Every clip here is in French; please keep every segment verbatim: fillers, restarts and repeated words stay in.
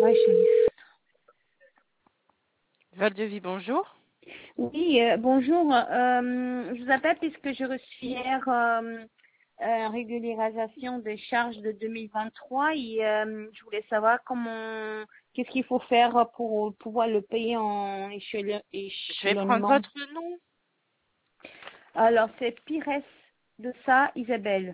vrai, chérie. Val de Vie, bonjour. Oui, euh, bonjour. Euh, je vous appelle puisque j'ai reçu hier euh, euh, régularisation des charges de deux mille vingt-trois et euh, je voulais savoir comment, qu'est-ce qu'il faut faire pour pouvoir le payer en échelon- Je vais prendre échelonnement. votre nom. Alors, c'est Pires de ça, Isabelle.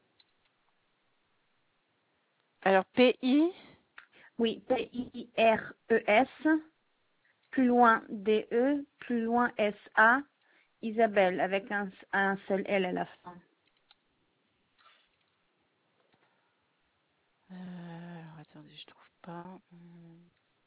Alors, P I. Oui, P I R E S, plus loin D E, plus loin S A, Isabelle, avec un, un seul L à la fin. Euh, alors, attendez, je trouve pas. Hum,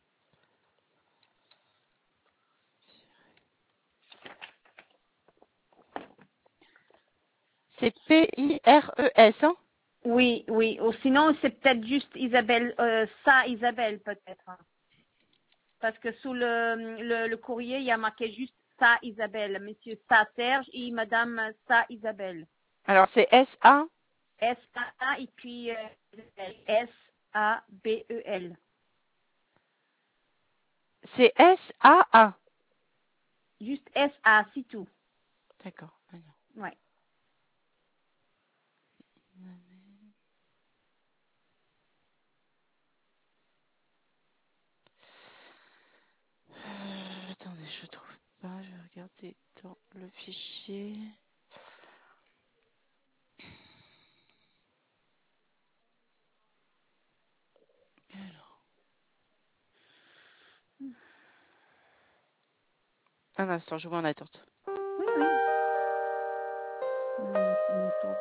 C'est P I R E S, hein? Oui, oui. Ou sinon, c'est peut-être juste Isabelle, euh, ça, Isabelle, peut-être. Parce que sous le, le, le courrier, il y a marqué juste ça, Isabelle. Monsieur ça, Serge et Madame ça, Isabelle. Alors, c'est S A. S A A et puis euh, S A B E L. C'est S A A. Juste S A, c'est tout. D'accord. Alors, Ouais. euh, attendez, je trouve pas. Je vais regarder dans le fichier. Alors, un instant, je vous mets en attente. Oui, oui. Hum, c'est mon tour.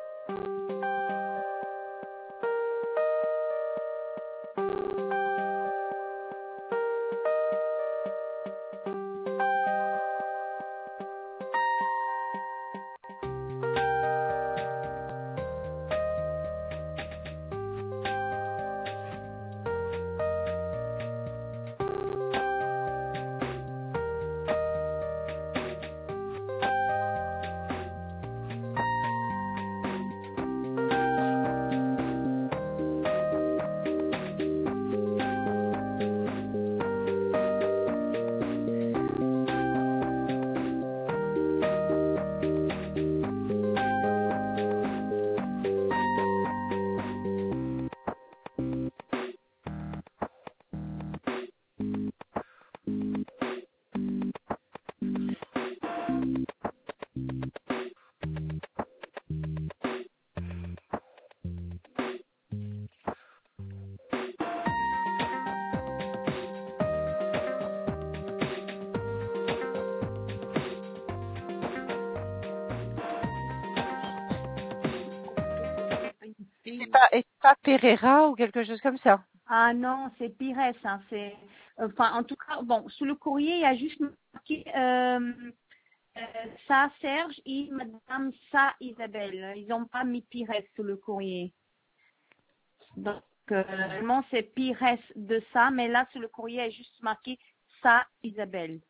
C'est pas, et pas Pereira ou quelque chose comme ça. Ah non, c'est Pires. Hein, c'est, enfin, en tout cas, bon, sous le courrier, il y a juste marqué euh, euh, ça, Serge et Madame ça, Isabelle. Ils n'ont pas mis Pires sous le courrier. Donc, euh, normalement, c'est Pires de ça, mais là, sous le courrier, il y a juste marqué ça, Isabelle.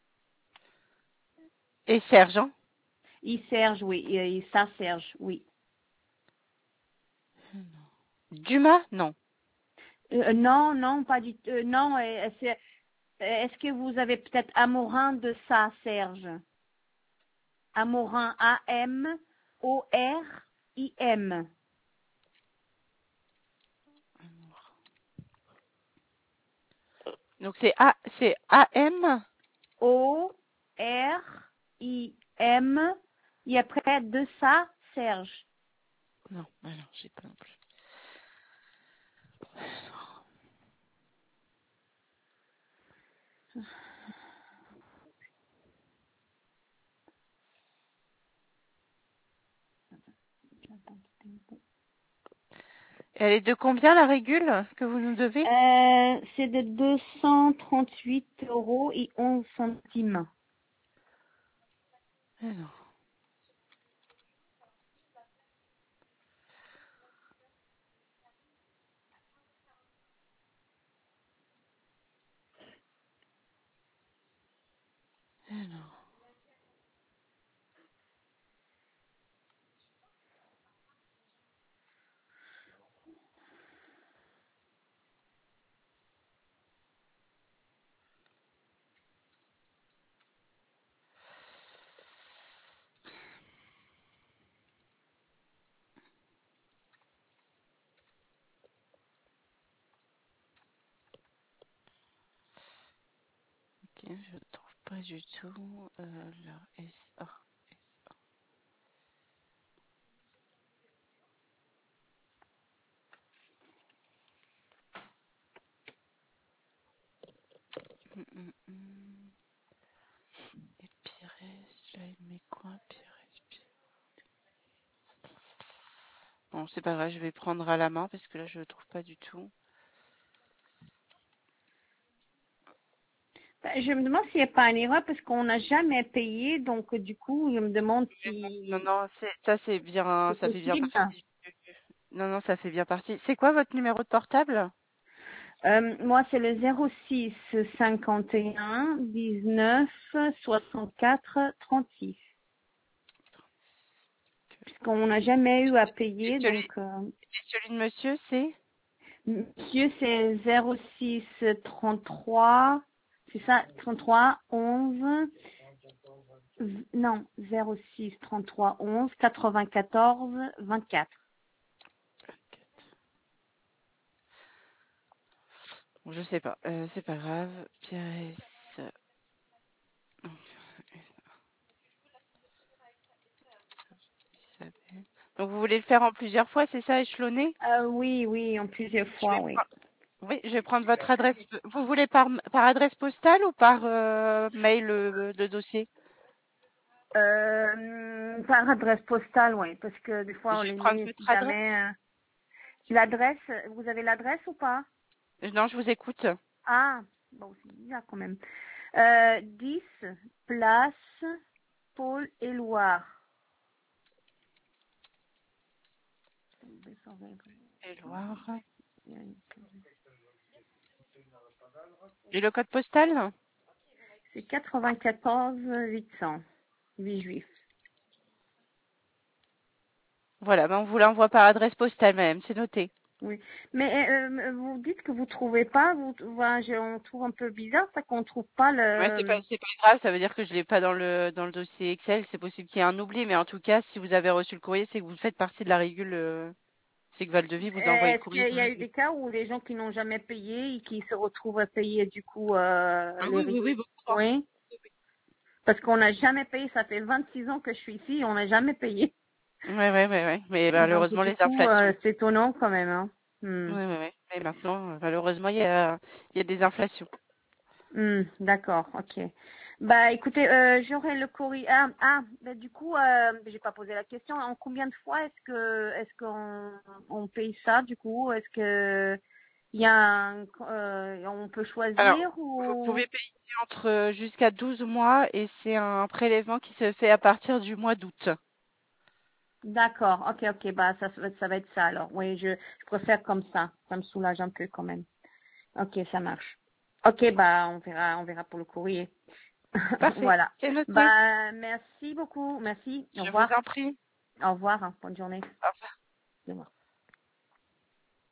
Et Serge, hein? Et Serge, oui. Et, et ça, Serge, oui. Dumas? Non. Euh, non, non, pas du tout. Euh, non, euh, c'est- est-ce que vous avez peut-être Amorin de ça, Serge? Amorin, A M O R I M. Donc, c'est A, c'est A M? O R I M. Et après, de ça, Serge. Non, bah non, j'ai pas non plus. Elle est de combien la régule que vous nous devez? Euh, c'est de deux cent trente-huit euros et onze centimes. Alors, alors. je trouve pas du tout. Euh, là, S A. S A. Hum, hum, hum. Et Pires, là, il met quoi, Pires, Pires. Bon, c'est pas grave, je vais prendre à la main parce que là, je le trouve pas du tout. Ben, je me demande s'il n'y a pas une erreur parce qu'on n'a jamais payé, donc euh, du coup, je me demande Non, si non, c'est ça, c'est bien, c'est ça fait bien possible. partie. Non, non, ça fait bien partie. C'est quoi votre numéro de portable? Euh, moi, c'est le zéro six cinquante et un dix-neuf soixante-quatre trente-six. Puisqu'on n'a jamais eu à Et payer, celui, donc euh, et celui de monsieur, c'est? monsieur, c'est zéro six trente-trois, c'est ça, trente-trois onze, v- non, zéro six trente-trois onze quatre-vingt-quatorze vingt-quatre. Bon, je sais pas, euh, c'est pas grave. Pires. Isabelle. Donc vous voulez le faire en plusieurs fois, c'est ça, échelonné? Euh, oui, oui, en plusieurs Je fois, vais oui. prendre, oui, je vais prendre votre adresse. Vous voulez par, par adresse postale ou par euh, mail le, le dossier? Euh, par adresse postale, oui, parce que des fois on Je vais les prendre met si votre jamais. adresse. euh, L'adresse, vous avez l'adresse ou pas? Non, je vous écoute. Ah, bon, c'est bizarre quand même. Euh, dix, place Paul Éluard. Et Loire. Et le code postal? C'est quatre-vingt-quatorze huit cents, huit juifs. Voilà, ben on vous l'envoie par adresse postale, madame, c'est noté. Oui, mais euh, vous dites que vous trouvez pas, vous, voilà, je- on trouve un peu bizarre ça qu'on trouve pas Ouais, c'est pas, le. c'est pas grave, ça veut dire que je l'ai pas dans le, dans le dossier Excel. C'est possible qu'il y ait un oubli, mais en tout cas, si vous avez reçu le courrier, c'est que vous faites partie de la régule. euh, C'est que Val-de-Vie vous envoie le Est-ce courrier qu'il dans y la a eu régule. des cas où les gens qui n'ont jamais payé et qui se retrouvent à payer du coup euh, Ah les oui, oui, oui, régules? beaucoup. Hein. Oui, parce qu'on n'a jamais payé, ça fait vingt-six ans que je suis ici, on n'a jamais payé. Ouais, ouais, ouais, ouais. Mais Donc malheureusement, du les coup, euh, inflations. c'est étonnant quand même. Hein. Hmm. Ouais, ouais, ouais. Mais maintenant, euh, malheureusement, il y a, il y a des inflations. Hmm, d'accord, ok. Bah écoutez, euh, j'aurai le courrier. Ah, ah bah, du coup, euh, j'ai pas posé la question. En combien de fois est-ce que est-ce qu'on on paye ça du coup? Est-ce que il y a un, euh, on peut Alors, choisir vous ou? pouvez payer entre euh, jusqu'à douze mois et c'est un prélèvement qui se fait à partir du mois d'août. D'accord, ok, ok, bah ça, ça ça va être ça alors. Oui, je, je préfère comme ça. Ça me soulage un peu quand même. Ok, ça marche. Ok, bah on verra, on verra pour le courrier. Parfait, Voilà. c'est noté. Bah merci beaucoup, merci. Au Je vous revoir. en prie. Au revoir, hein. Bonne journée. Au revoir. Au revoir.